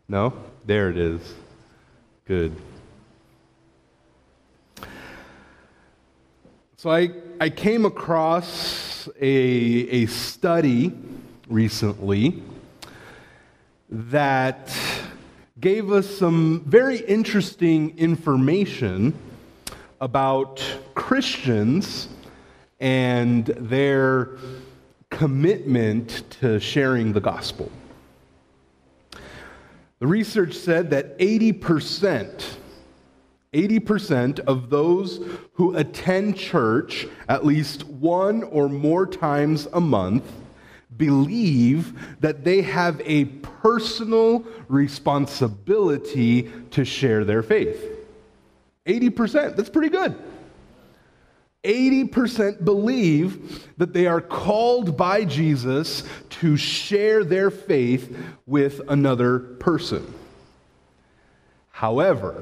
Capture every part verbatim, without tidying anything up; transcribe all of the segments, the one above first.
No? There it is. Good. So I, I came across a, a study recently that gave us some very interesting information about Christians and their commitment to sharing the gospel. The research said that eighty percent, eighty percent of those who attend church at least one or more times a month believe that they have a personal responsibility to share their faith. eighty percent, that's pretty good. eighty percent believe that they are called by Jesus to share their faith with another person. However,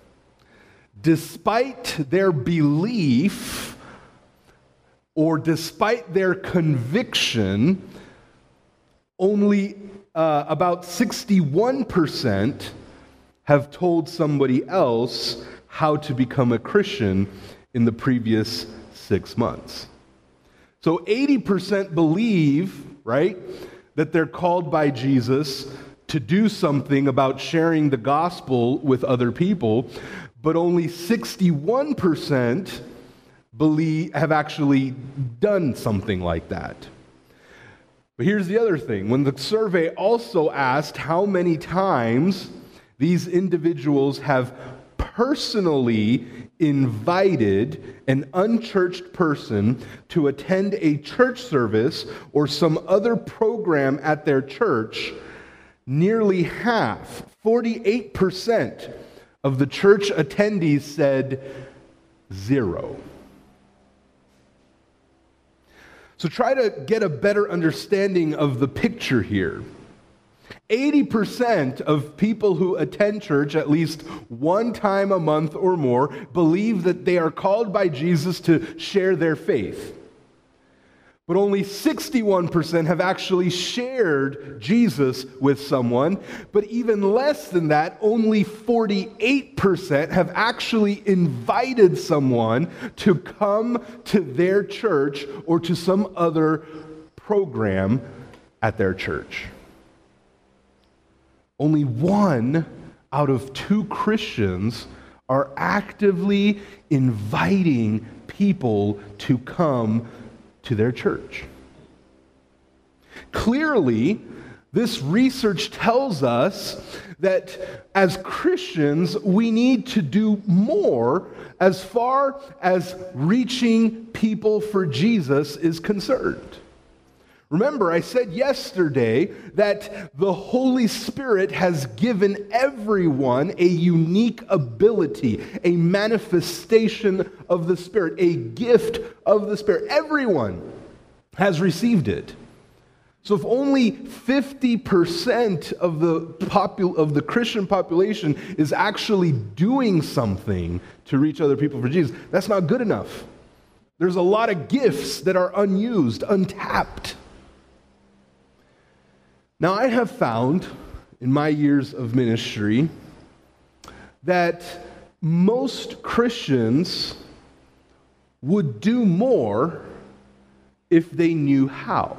despite their belief or despite their conviction, only uh, about sixty-one percent have told somebody else how to become a Christian in the previous six months. So eighty percent believe, right, that they're called by Jesus to do something about sharing the gospel with other people, but only sixty-one percent believe have actually done something like that. But here's the other thing. When the survey also asked how many times these individuals have personally invited an unchurched person to attend a church service or some other program at their church, nearly half, forty-eight percent of the church attendees said zero. So try to get a better understanding of the picture here. eighty percent of people who attend church at least one time a month or more believe that they are called by Jesus to share their faith. But only sixty-one percent have actually shared Jesus with someone. But even less than that, only forty-eight percent have actually invited someone to come to their church or to some other program at their church. Only one out of two Christians are actively inviting people to come to their church. Clearly, this research tells us that as Christians, we need to do more as far as reaching people for Jesus is concerned. Remember, I said yesterday that the Holy Spirit has given everyone a unique ability, a manifestation of the Spirit, a gift of the Spirit. Everyone has received it. So if only fifty percent of the popul- of the Christian population is actually doing something to reach other people for Jesus, that's not good enough. There's a lot of gifts that are unused, untapped. Now, I have found in my years of ministry that most Christians would do more if they knew how.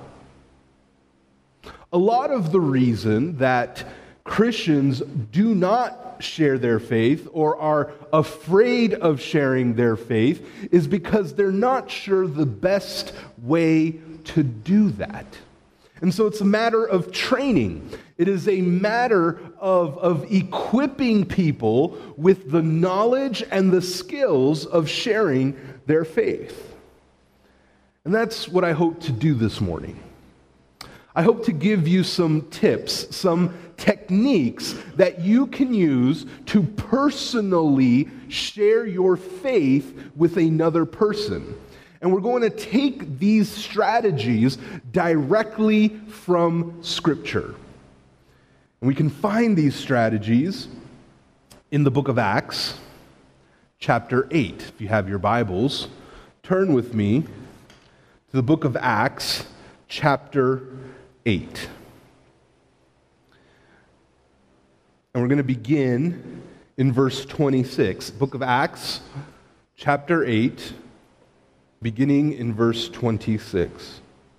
A lot of the reason that Christians do not share their faith or are afraid of sharing their faith is because they're not sure the best way to do that. And so it's a matter of training. It is a matter of, of equipping people with the knowledge and the skills of sharing their faith. And that's what I hope to do this morning. I hope to give you some tips, some techniques that you can use to personally share your faith with another person. And we're going to take these strategies directly from Scripture. And we can find these strategies in the book of Acts, chapter eight. If you have your Bibles, turn with me to the book of Acts, chapter eight. And we're going to begin in verse twenty-six. Book of Acts, chapter eight, beginning in verse twenty-six.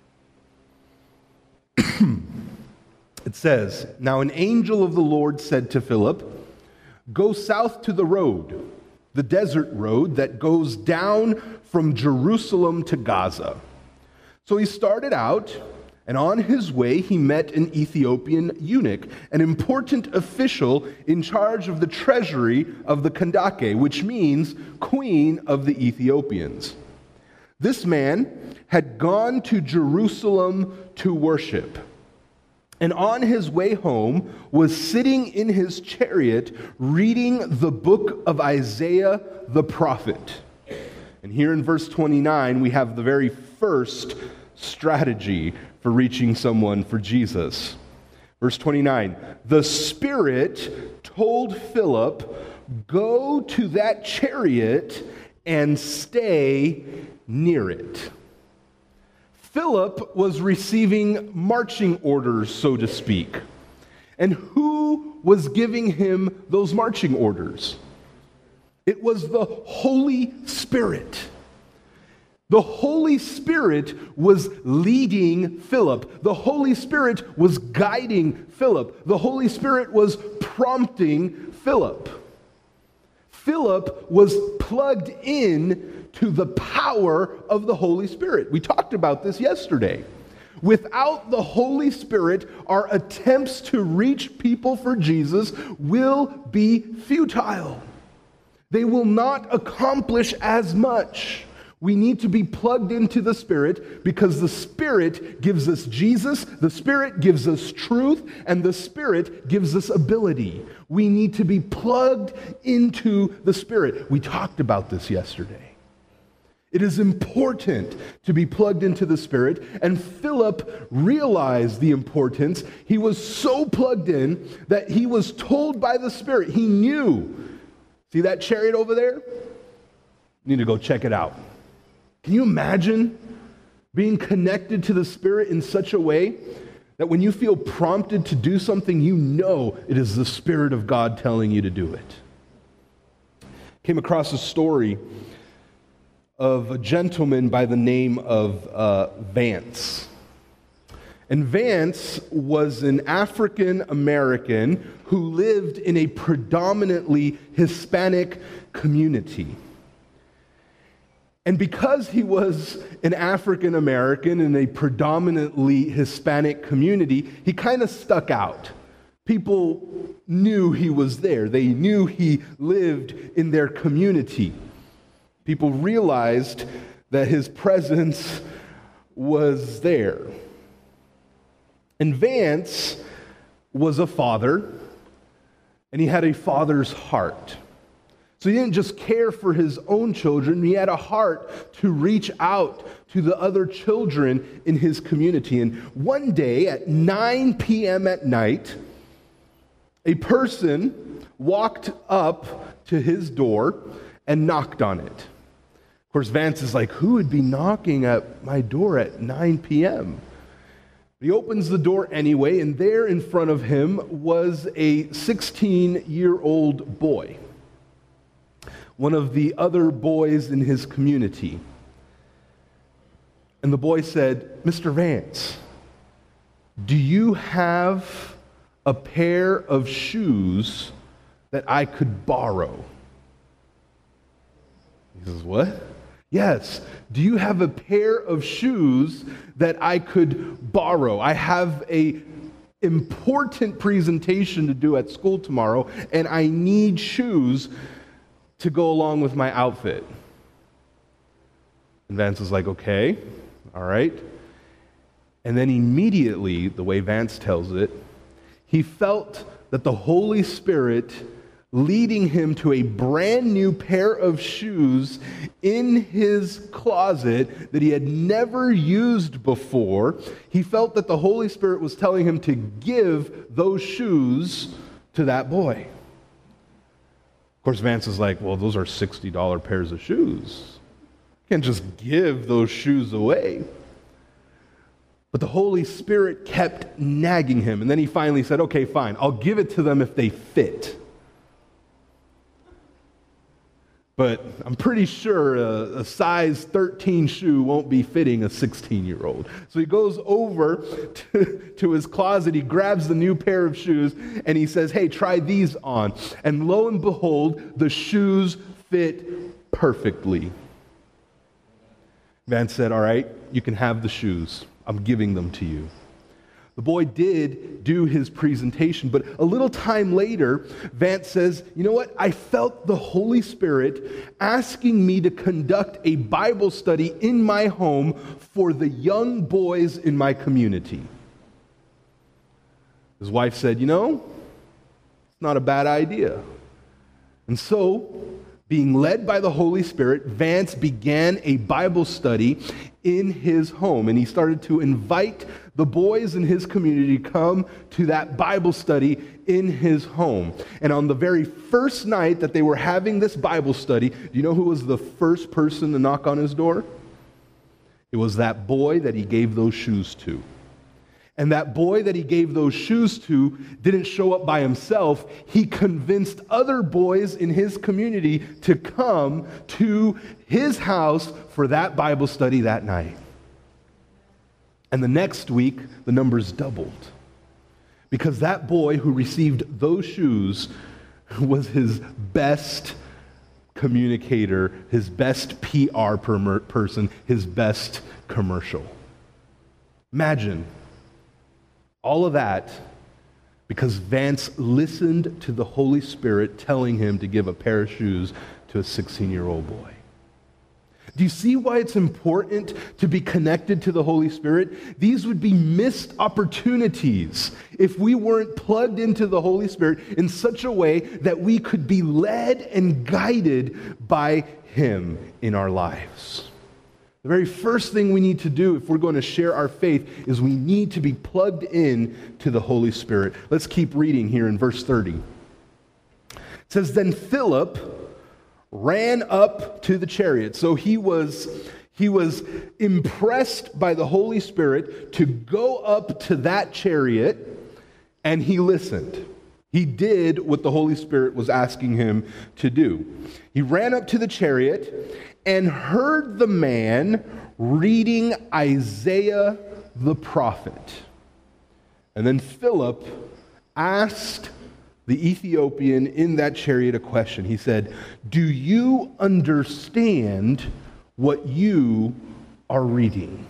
It says, "Now an angel of the Lord said to Philip, 'Go south to the road, the desert road that goes down from Jerusalem to Gaza.' So he started out, and on his way he met an Ethiopian eunuch, an important official in charge of the treasury of the Kandake, which means queen of the Ethiopians. This man had gone to Jerusalem to worship, and on his way home was sitting in his chariot reading the book of Isaiah the prophet." And here in verse twenty-nine, we have the very first strategy for reaching someone for Jesus. Verse twenty-nine, "The Spirit told Philip, 'Go to that chariot and stay near it.'" Philip was receiving marching orders, so to speak. And who was giving him those marching orders? It was the Holy Spirit. The Holy Spirit was leading Philip. The Holy Spirit was guiding Philip. The Holy Spirit was prompting Philip. Philip was plugged in to the power of the Holy Spirit. We talked about this yesterday. Without the Holy Spirit, our attempts to reach people for Jesus will be futile. They will not accomplish as much. We need to be plugged into the Spirit because the Spirit gives us Jesus, the Spirit gives us truth, and the Spirit gives us ability. We need to be plugged into the Spirit. We talked about this yesterday. It is important to be plugged into the Spirit, and Philip realized the importance. He was so plugged in that he was told by the Spirit. He knew. See that chariot over there? You need to go check it out. Can you imagine being connected to the Spirit in such a way that when you feel prompted to do something, you know it is the Spirit of God telling you to do it? Came across a story of a gentleman by the name of uh, Vance. And Vance was an African American who lived in a predominantly Hispanic community. And because he was an African American in a predominantly Hispanic community, he kind of stuck out. People knew he was there. They knew he lived in their community. People realized that his presence was there. And Vance was a father, and he had a father's heart. So he didn't just care for his own children, he had a heart to reach out to the other children in his community. And one day at nine p.m. at night, a person walked up to his door and knocked on it. Of course, Vance is like, who would be knocking at my door at nine p.m.? He opens the door anyway, and there in front of him was a sixteen-year-old boy, one of the other boys in his community. And the boy said, "Mister Vance, do you have a pair of shoes that I could borrow?" He says, "What?" "Yes. Do you have a pair of shoes that I could borrow? I have a important presentation to do at school tomorrow, and I need shoes to go along with my outfit." And Vance is like, "Okay, all right." And then immediately, the way Vance tells it, he felt that the Holy Spirit leading him to a brand new pair of shoes in his closet that he had never used before. He felt that the Holy Spirit was telling him to give those shoes to that boy. Of course, Vance is like, "Well, those are sixty dollars pairs of shoes. You can't just give those shoes away." But the Holy Spirit kept nagging him. And then he finally said, okay, fine, I'll give it to them if they fit. But I'm pretty sure a, a size thirteen shoe won't be fitting a sixteen-year-old. So he goes over to, to his closet, he grabs the new pair of shoes, and he says, hey, try these on. And lo and behold, the shoes fit perfectly. Vance said, all right, you can have the shoes. I'm giving them to you. The boy did do his presentation, but a little time later, Vance says, you know what? I felt the Holy Spirit asking me to conduct a Bible study in my home for the young boys in my community. His wife said, you know, it's not a bad idea. And so, being led by the Holy Spirit, Vance began a Bible study in his home, and he started to invite the boys in his community to come to that Bible study in his home. And on the very first night that they were having this Bible study, do you know who was the first person to knock on his door? It was that boy that he gave those shoes to. And that boy that he gave those shoes to didn't show up by himself. He convinced other boys in his community to come to his house for that Bible study that night. And the next week, the numbers doubled. Because that boy who received those shoes was his best communicator, his best P R person, his best commercial. Imagine all of that because Vance listened to the Holy Spirit telling him to give a pair of shoes to a sixteen-year-old boy. Do you see why it's important to be connected to the Holy Spirit? These would be missed opportunities if we weren't plugged into the Holy Spirit in such a way that we could be led and guided by Him in our lives. The very first thing we need to do if we're going to share our faith is we need to be plugged in to the Holy Spirit. Let's keep reading here in verse thirty. It says, then Philip ran up to the chariot. So he was, he was impressed by the Holy Spirit to go up to that chariot, and he listened. He did what the Holy Spirit was asking him to do. He ran up to the chariot and heard the man reading Isaiah the prophet. And then Philip asked the Ethiopian in that chariot a question. He said, do you understand what you are reading?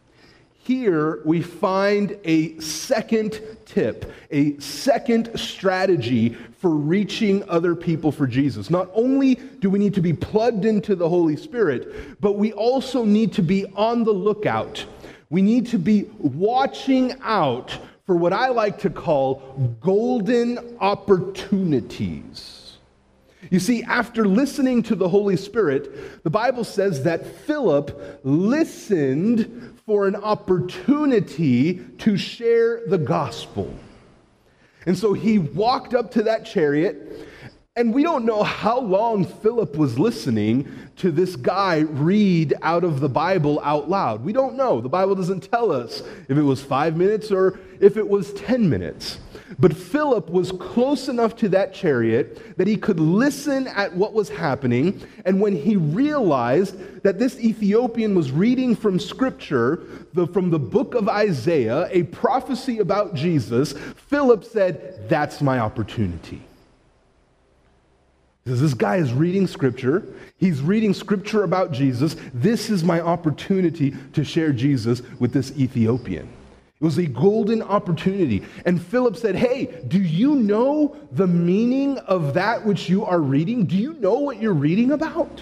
Here we find a second tip, a second strategy for reaching other people for Jesus. Not only do we need to be plugged into the Holy Spirit, but we also need to be on the lookout. We need to be watching out for what I like to call golden opportunities. You see, after listening to the Holy Spirit, the Bible says that Philip listened for an opportunity to share the gospel. And so he walked up to that chariot, and we don't know how long Philip was listening to this guy read out of the Bible out loud. We don't know. The Bible doesn't tell us if it was five minutes or if it was ten minutes. But Philip was close enough to that chariot that he could listen at what was happening. And when he realized that this Ethiopian was reading from Scripture, the, from the book of Isaiah, a prophecy about Jesus, Philip said, that's my opportunity. He says, this guy is reading Scripture. He's reading Scripture about Jesus. This is my opportunity to share Jesus with this Ethiopian. It was a golden opportunity. And Philip said, hey, do you know the meaning of that which you are reading? Do you know what you're reading about?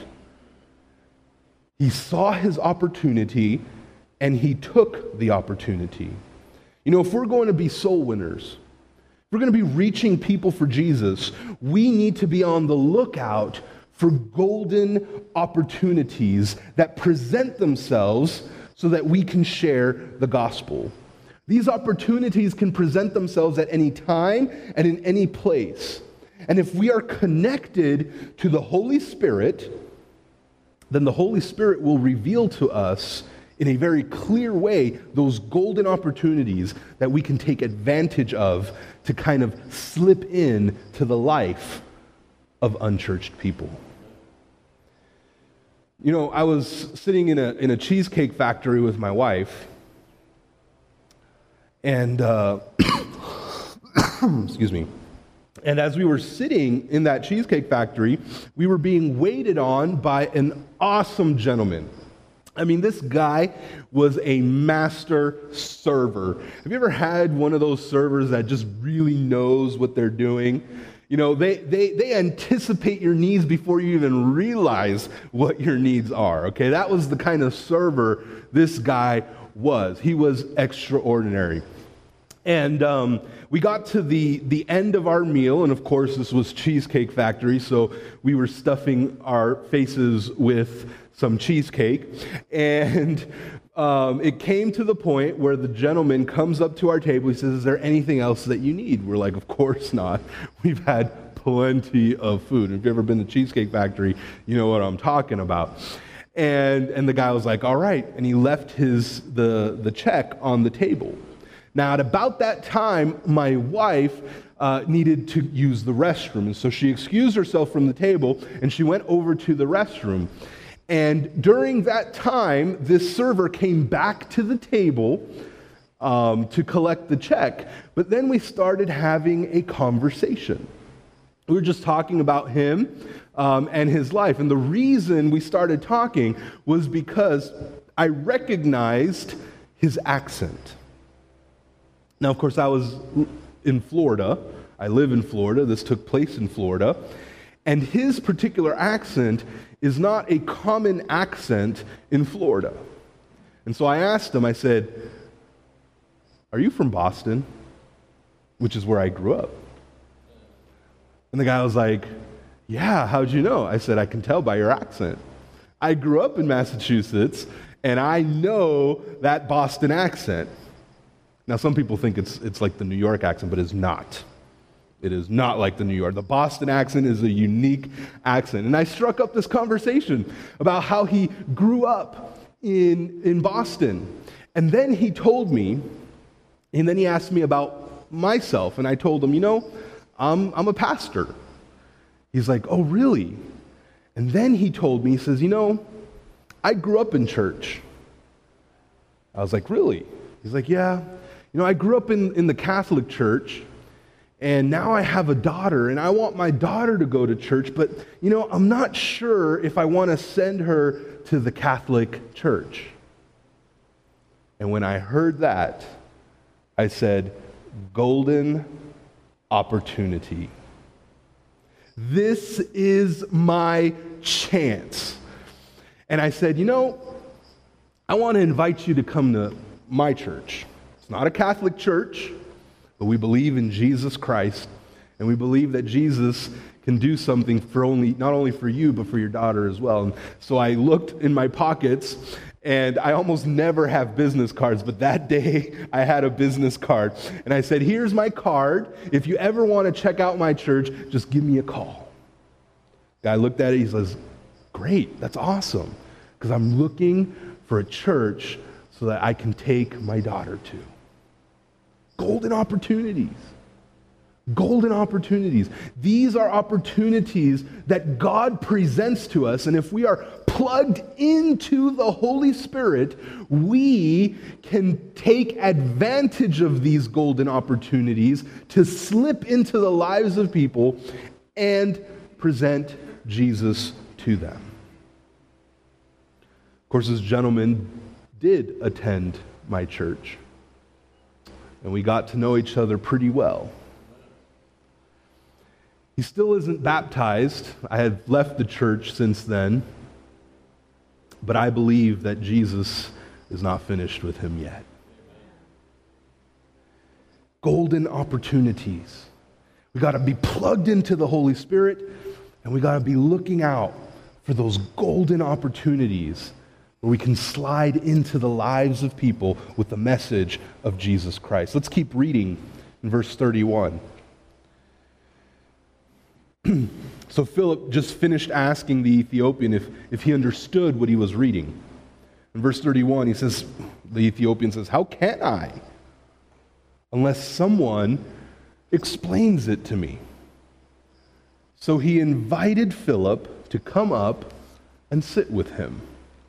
He saw his opportunity, and he took the opportunity. You know, if we're going to be soul winners, if we're going to be reaching people for Jesus, we need to be on the lookout for golden opportunities that present themselves so that we can share the gospel. These opportunities can present themselves at any time and in any place. And if we are connected to the Holy Spirit, then the Holy Spirit will reveal to us in a very clear way those golden opportunities that we can take advantage of to kind of slip in to the life of unchurched people. You know, I was sitting in a in a cheesecake factory with my wife, and uh, excuse me. And as we were sitting in that cheesecake factory, we were being waited on by an awesome gentleman. I mean, this guy was a master server. Have you ever had one of those servers that just really knows what they're doing? You know, they, they, they anticipate your needs before you even realize what your needs are, okay? That was the kind of server this guy was. He was extraordinary. And um, we got to the, the end of our meal, and of course this was Cheesecake Factory, so we were stuffing our faces with some cheesecake. And um, it came to the point where the gentleman comes up to our table. He says, "Is there anything else that you need?" We're like, "Of course not. We've had plenty of food." If you've ever been to Cheesecake Factory, you know what I'm talking about. And and the guy was like, "All right," and he left his the the check on the table. Now, at about that time, my wife uh, needed to use the restroom. And so she excused herself from the table, and she went over to the restroom. And during that time, this server came back to the table um, to collect the check. But then we started having a conversation. We were just talking about him um, and his life. And the reason we started talking was because I recognized his accent. Now, of course, I was in Florida. I live in Florida. This took place in Florida. And his particular accent is not a common accent in Florida. And so I asked him, I said, "Are you from Boston?" Which is where I grew up. And the guy was like, "Yeah, how'd you know?" I said, "I can tell by your accent. I grew up in Massachusetts, and I know that Boston accent." Now, some people think it's it's like the New York accent, but it's not. It is not like the New York. The Boston accent is a unique accent. And I struck up this conversation about how he grew up in, in Boston. And then he told me, and then he asked me about myself, and I told him, you know, I'm, I'm a pastor. He's like, "Oh, really?" And then he told me, he says, "You know, I grew up in church." I was like, "Really?" He's like, "Yeah. You know, I grew up in, in the Catholic Church, and now I have a daughter, and I want my daughter to go to church, but, you know, I'm not sure if I want to send her to the Catholic Church." And when I heard that, I said, golden opportunity. This is my chance. And I said, "You know, I want to invite you to come to my church. It's not a Catholic church, but we believe in Jesus Christ, and we believe that Jesus can do something for only not only for you, but for your daughter as well." And so I looked in my pockets, and I almost never have business cards, but that day I had a business card. And I said, "Here's my card. If you ever want to check out my church, just give me a call." Guy looked at it, he says, "Great, that's awesome, because I'm looking for a church so that I can take my daughter to." Golden opportunities. Golden opportunities. These are opportunities that God presents to us, and if we are plugged into the Holy Spirit, we can take advantage of these golden opportunities to slip into the lives of people and present Jesus to them. Of course, this gentleman did attend my church, and we got to know each other pretty well. He still isn't baptized. I had left the church since then, but I believe that Jesus is not finished with him yet. Golden opportunities. We got to be plugged into the Holy Spirit, and we got to be looking out for those golden opportunities where we can slide into the lives of people with the message of Jesus Christ. Let's keep reading in verse thirty-one. So Philip just finished asking the Ethiopian if, if he understood what he was reading. In verse thirty-one, he says, the Ethiopian says, "How can I? Unless someone explains it to me." So he invited Philip to come up and sit with him.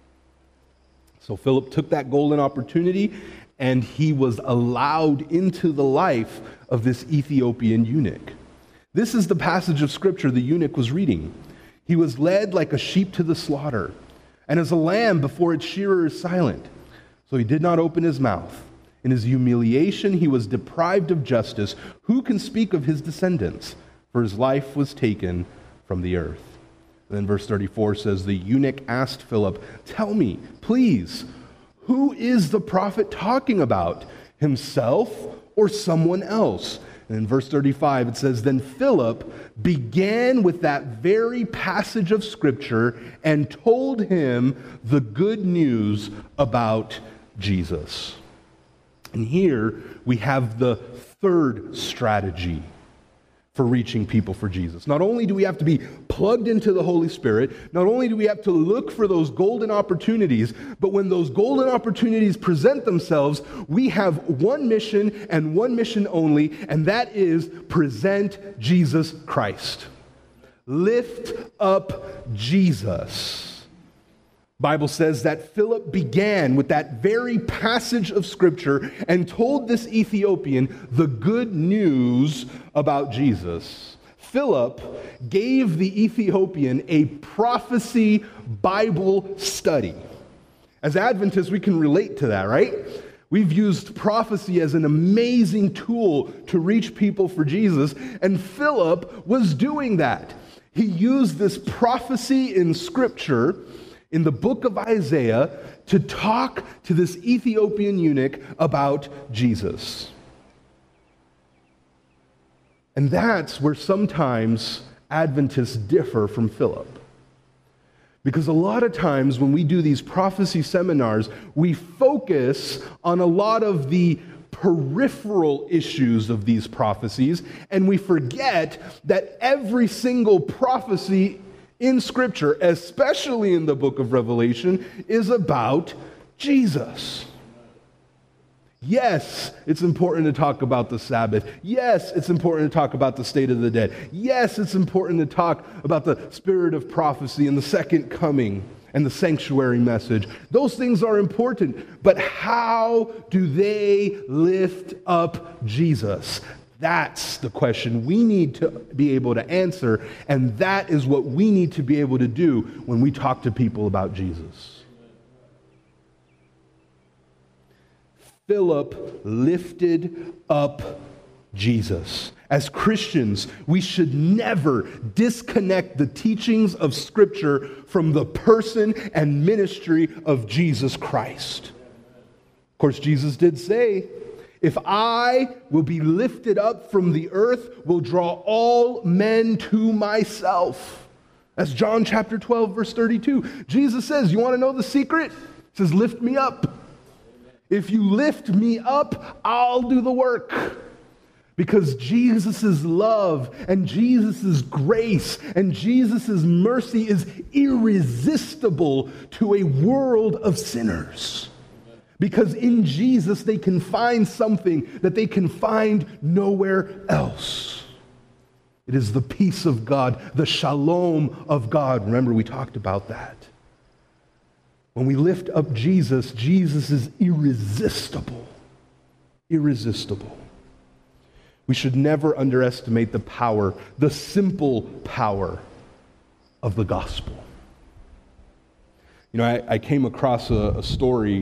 So Philip took that golden opportunity, and he was allowed into the life of this Ethiopian eunuch. This is the passage of Scripture the eunuch was reading. He was led like a sheep to the slaughter, and as a lamb before its shearer is silent. So he did not open his mouth. In his humiliation he was deprived of justice. Who can speak of his descendants? For his life was taken from the earth. And then verse thirty-four says, the eunuch asked Philip, "Tell me, please, who is the prophet talking about? Himself or someone else?" And in verse thirty-five it says, then Philip began with that very passage of Scripture and told him the good news about Jesus. And here we have the third strategy for reaching people for Jesus. Not only do we have to be plugged into the Holy Spirit, not only do we have to look for those golden opportunities, but when those golden opportunities present themselves, we have one mission and one mission only, and that is present Jesus Christ. Lift up Jesus. Bible says that Philip began with that very passage of Scripture and told this Ethiopian the good news about Jesus. Philip gave the Ethiopian a prophecy Bible study. As Adventists, we can relate to that, right? We've used prophecy as an amazing tool to reach people for Jesus, and Philip was doing that. He used this prophecy in Scripture in the book of Isaiah to talk to this Ethiopian eunuch about Jesus. And that's where sometimes Adventists differ from Philip. Because a lot of times when we do these prophecy seminars, we focus on a lot of the peripheral issues of these prophecies, and we forget that every single prophecy in Scripture, especially in the book of Revelation, is about Jesus. Yes, it's important to talk about the Sabbath. Yes, it's important to talk about the state of the dead. Yes, it's important to talk about the spirit of prophecy and the second coming and the sanctuary message. Those things are important, but how do they lift up Jesus? That's the question we need to be able to answer, and that is what we need to be able to do when we talk to people about Jesus. Philip lifted up Jesus. As Christians, we should never disconnect the teachings of Scripture from the person and ministry of Jesus Christ. Of course, Jesus did say, if I will be lifted up from the earth, will draw all men to myself. That's John chapter twelve, verse thirty-two. Jesus says, you want to know the secret? He says, lift me up. If you lift me up, I'll do the work. Because Jesus' love and Jesus' grace and Jesus' mercy is irresistible to a world of sinners. Because in Jesus, they can find something that they can find nowhere else. It is the peace of God, the shalom of God. Remember, we talked about that. When we lift up Jesus, Jesus is irresistible. Irresistible. We should never underestimate the power, the simple power of the gospel. You know, I, I came across a, a story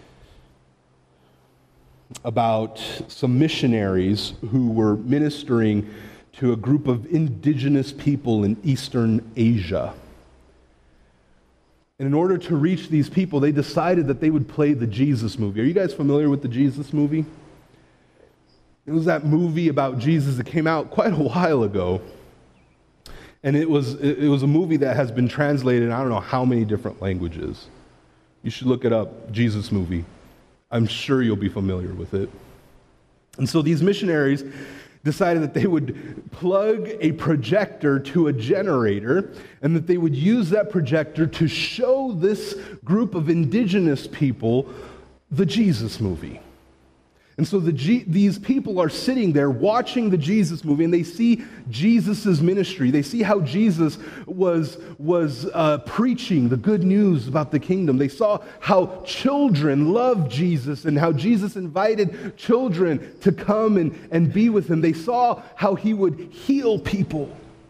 about some missionaries who were ministering to a group of indigenous people in Eastern Asia. And in order to reach these people, they decided that they would play the Jesus movie. Are you guys familiar with the Jesus movie? It was that movie about Jesus that came out quite a while ago. And it was it was a movie that has been translated in I don't know how many different languages. You should look it up, Jesus movie. I'm sure you'll be familiar with it. And so these missionaries, decided that they would plug a projector to a generator and that they would use that projector to show this group of indigenous people the Jesus movie. And so the G- these people are sitting there watching the Jesus movie, and they see Jesus' ministry. They see how Jesus was, was uh, preaching the good news about the kingdom. They saw how children loved Jesus and how Jesus invited children to come and, and be with him. They saw how he would heal people.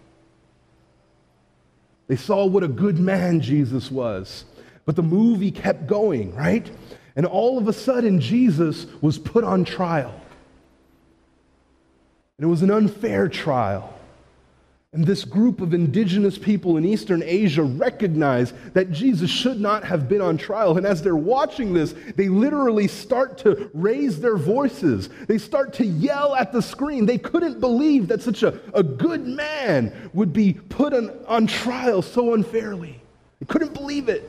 They saw what a good man Jesus was. But the movie kept going, right? And all of a sudden, Jesus was put on trial. And it was an unfair trial. And this group of indigenous people in Eastern Asia recognized that Jesus should not have been on trial. And as they're watching this, they literally start to raise their voices. They start to yell at the screen. They couldn't believe that such a, a good man would be put on, on trial so unfairly. They couldn't believe it.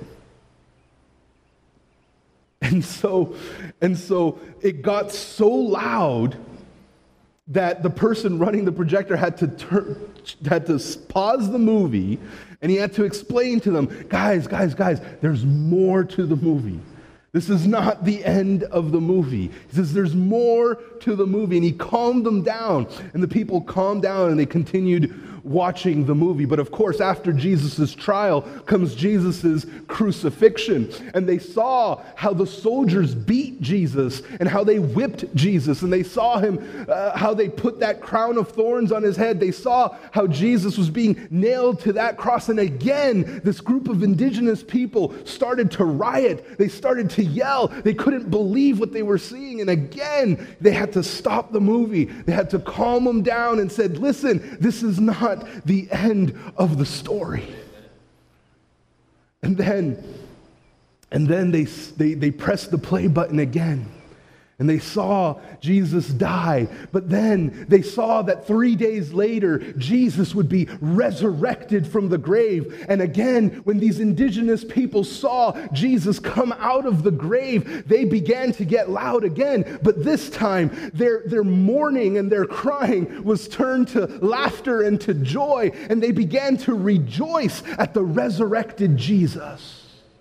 And so, and so it got so loud that the person running the projector had to turn, had to pause the movie, and he had to explain to them, guys, guys, guys, there's more to the movie. This is not the end of the movie. He says there's more to the movie, and he calmed them down, and the people calmed down, and they continued watching the movie. But of course, after Jesus' trial comes Jesus' crucifixion. And they saw how the soldiers beat Jesus and how they whipped Jesus. And they saw him, uh, how they put that crown of thorns on his head. They saw how Jesus was being nailed to that cross. And again, this group of indigenous people started to riot. They started to yell. They couldn't believe what they were seeing. And again, they had to stop the movie. They had to calm them down and said, listen, this is not the end of the story. And then, and then they, they, they pressed the play button again. And they saw Jesus die. But then they saw that three days later, Jesus would be resurrected from the grave. And again, when these indigenous people saw Jesus come out of the grave, they began to get loud again. But this time, their, their mourning and their crying was turned to laughter and to joy. And they began to rejoice at the resurrected Jesus.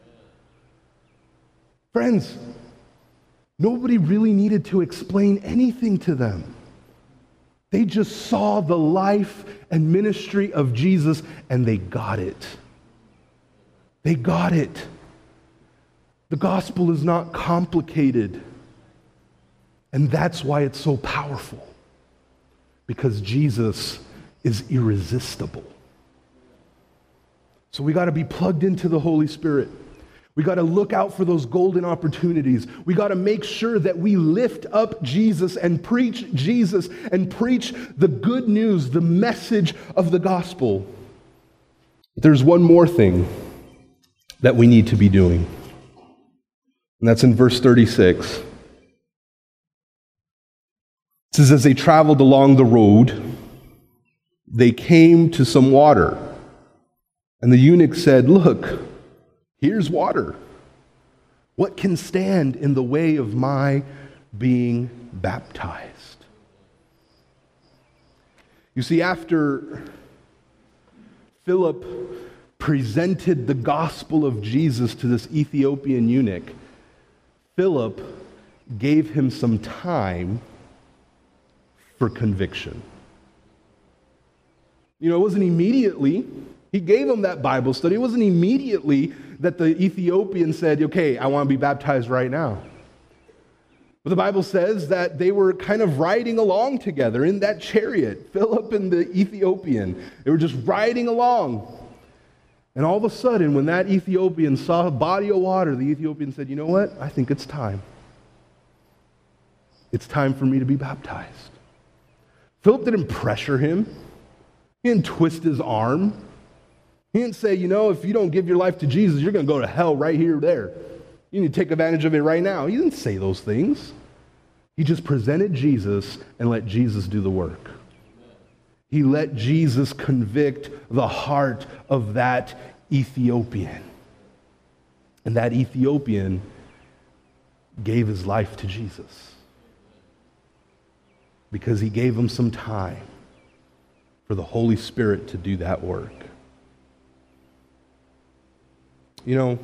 Friends, nobody really needed to explain anything to them. They just saw the life and ministry of Jesus, and they got it. They got it. The gospel is not complicated. And that's why it's so powerful. Because Jesus is irresistible. So we got to be plugged into the Holy Spirit. We got to look out for those golden opportunities. We got to make sure that we lift up Jesus and preach Jesus and preach the good news, the message of the gospel. There's one more thing that we need to be doing. And that's in verse thirty-six. It says, as they traveled along the road, they came to some water. And the eunuch said, look, here's water. What can stand in the way of my being baptized? You see, after Philip presented the gospel of Jesus to this Ethiopian eunuch, Philip gave him some time for conviction. You know, it wasn't immediately. He gave him that Bible study. It wasn't immediately that the Ethiopian said, okay, I want to be baptized right now. But the Bible says that they were kind of riding along together in that chariot, Philip and the Ethiopian. They were just riding along. And all of a sudden, when that Ethiopian saw a body of water, the Ethiopian said, you know what? I think it's time. It's time for me to be baptized. Philip didn't pressure him. He didn't twist his arm. He didn't say, you know, if you don't give your life to Jesus, you're going to go to hell right here or there. You need to take advantage of it right now. He didn't say those things. He just presented Jesus and let Jesus do the work. He let Jesus convict the heart of that Ethiopian. And that Ethiopian gave his life to Jesus. because he gave them some time for the Holy Spirit to do that work. You know,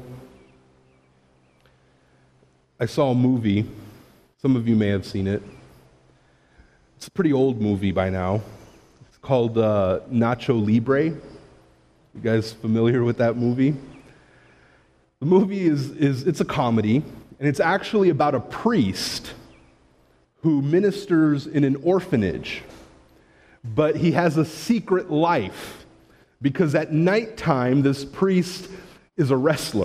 I saw a movie. Some of you may have seen it. It's a pretty old movie by now. It's called uh, Nacho Libre. You guys familiar with that movie? The movie is, is it's a comedy, and it's actually about a priest who ministers in an orphanage, but he has a secret life because at nighttime, this priest is a wrestler.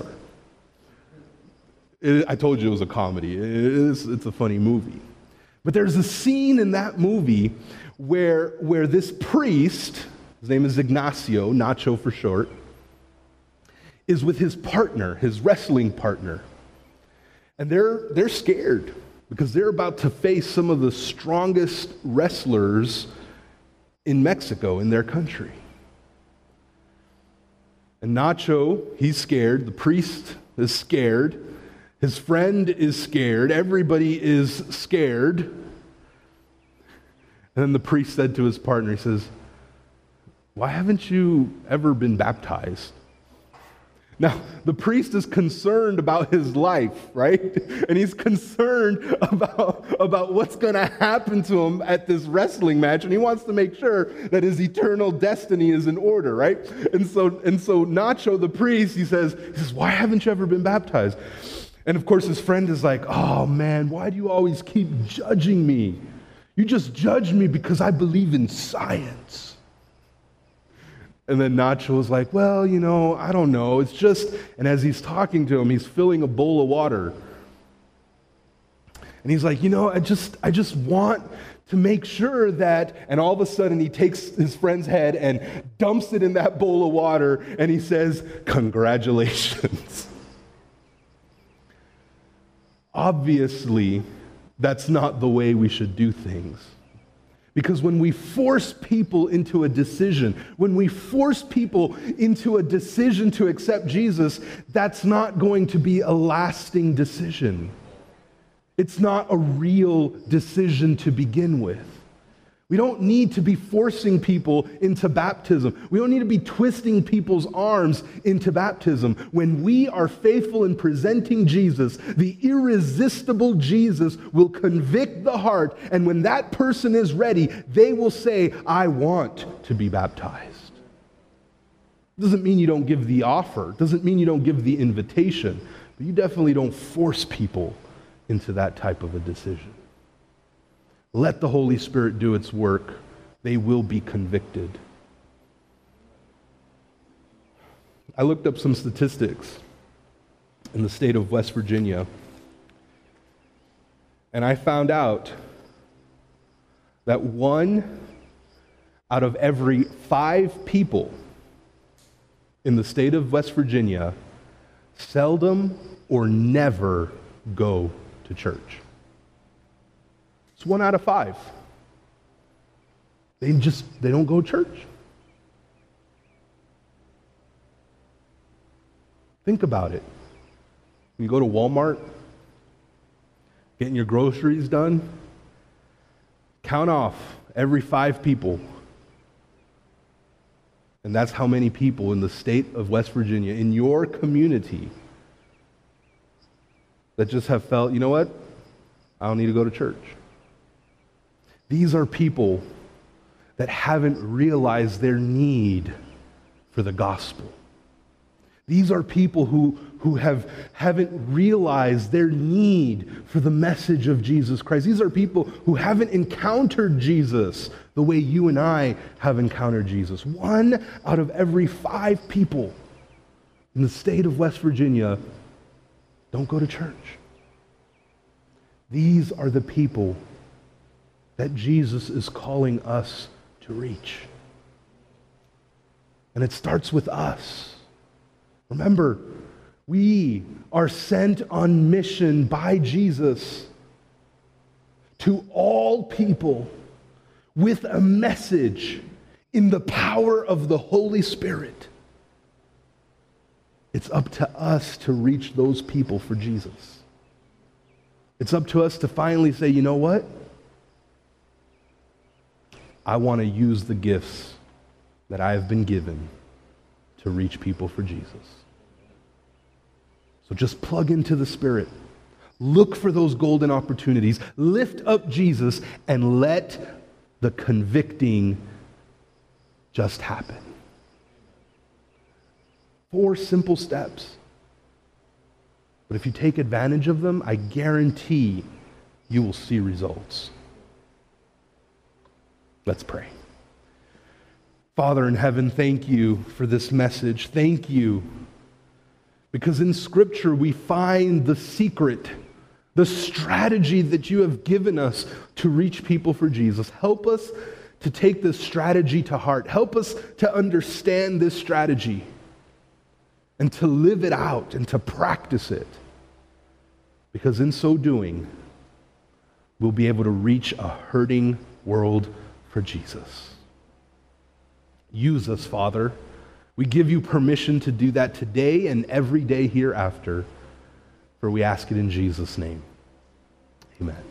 It, I told you it was a comedy. It is, it's a funny movie. But there's a scene in that movie where, where this priest, his name is Ignacio, Nacho for short, is with his partner, his wrestling partner. And they're, they're scared because they're about to face some of the strongest wrestlers in Mexico, in their country. And Nacho, he's scared. The priest is scared. His friend is scared. Everybody is scared. And then the priest said to his partner, he says, "Why haven't you ever been baptized?" Now, the priest is concerned about his life, right? And he's concerned about, about what's going to happen to him at this wrestling match, and he wants to make sure that his eternal destiny is in order, right? And so, and so Nacho, the priest, he says, he says, "Why haven't you ever been baptized?" And of course, his friend is like, "Oh man, why do you always keep judging me? You just judge me because I believe in science." And then Nacho was like, "Well, you know, I don't know. It's just," and as he's talking to him, he's filling a bowl of water. And he's like, "You know, I just, I just want to make sure that," and all of a sudden he takes his friend's head and dumps it in that bowl of water, and he says, "Congratulations." Obviously, that's not the way we should do things. Because when we force people into a decision, when we force people into a decision to accept Jesus, that's not going to be a lasting decision. It's not a real decision to begin with. We don't need to be forcing people into baptism. We don't need to be twisting people's arms into baptism. When we are faithful in presenting Jesus, the irresistible Jesus will convict the heart, and when that person is ready, they will say, "I want to be baptized." Doesn't mean you don't give the offer. Doesn't mean you don't give the invitation. But you definitely don't force people into that type of a decision. Let the Holy Spirit do its work. They will be convicted. I looked up some statistics in the state of West Virginia, and I found out that one out of every five people in the state of West Virginia seldom or never go to church. It's one out of five. They just, they don't go to church. Think about it. When you go to Walmart, getting your groceries done, count off every five people. And that's how many people in the state of West Virginia, in your community, that just have felt, "You know what? I don't need to go to church." These are people that haven't realized their need for the gospel. These are people who, who have, haven't realized their need for the message of Jesus Christ. These are people who haven't encountered Jesus the way you and I have encountered Jesus. One out of every five people in the state of West Virginia don't go to church. These are the people that Jesus is calling us to reach. And it starts with us. Remember, we are sent on mission by Jesus to all people with a message in the power of the Holy Spirit. It's up to us to reach those people for Jesus. It's up to us to finally say, "You know what? I want to use the gifts that I have been given to reach people for Jesus. So just plug into the Spirit. Look for those golden opportunities. Lift up Jesus and let the convicting just happen. Four simple steps. But if you take advantage of them, I guarantee you will see results. Let's pray. Father in heaven, thank you for this message. Thank you. Because in Scripture we find the secret, the strategy that you have given us to reach people for Jesus. Help us to take this strategy to heart. Help us to understand this strategy and to live it out and to practice it. Because in so doing, we'll be able to reach a hurting world for Jesus. Use us, Father. We give you permission to do that today and every day hereafter, for we ask it in Jesus' name. Amen.